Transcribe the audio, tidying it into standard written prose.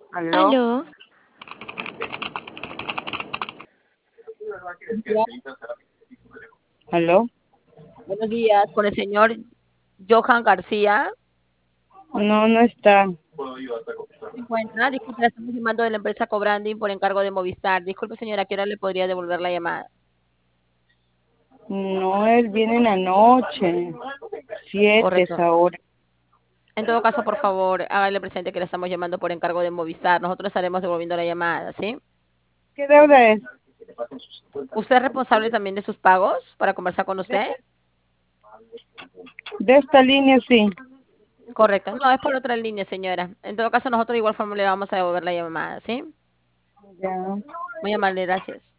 ¿Aló? Aló, Ya, ¿Aló? buenos días, con el señor Johan García. No, no está. ¿Se encuentra? Disculpe, la estamos llamando de la empresa Cobranding por encargo de Movistar. Disculpe, señora, ¿a qué hora le podría devolver la llamada? No, él viene en la noche. 7 es Correcto. ahora. En todo caso, por favor, hágale presente que le estamos llamando por encargo de Movistar. Nosotros estaremos devolviendo la llamada, ¿sí? ¿Qué deuda es? ¿Usted es responsable también de sus pagos para conversar con De, usted? de esta línea, sí. Correcto. No, es por otra línea, señora. En todo caso, nosotros de igual forma le vamos a devolver la llamada, ¿sí? Ya. Muy amable, gracias.